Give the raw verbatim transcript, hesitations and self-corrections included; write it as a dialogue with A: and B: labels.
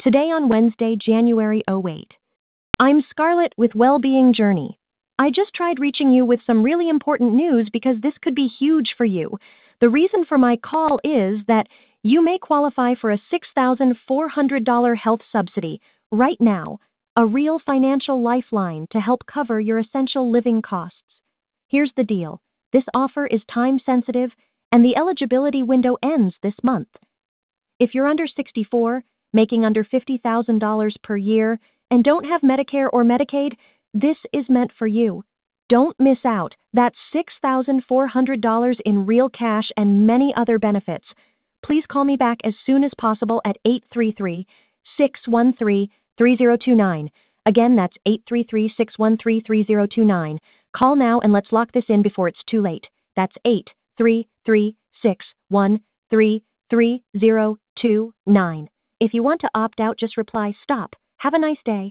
A: Today on Wednesday, January oh eight. I'm Scarlett with Wellbeing Journey. I just tried reaching you with some really important news because this could be huge for you. The reason for my call is that you may qualify for a six thousand four hundred dollars health subsidy right now, a real financial lifeline to help cover your essential living costs. Here's the deal. This offer is time sensitive and the eligibility window ends this month. If you're under sixty-four, making under fifty thousand dollars per year, and don't have Medicare or Medicaid, this is meant for you. Don't miss out. That's six thousand four hundred dollars in real cash and many other benefits. Please call me back as soon as possible at eight three three, six one three, three zero two nine. Again, that's eight three three, six one three, three zero two nine. Call now and let's lock this in before it's too late. That's eight three three, six one three, three zero two nine. If you want to opt out, just reply STOP. Have a nice day.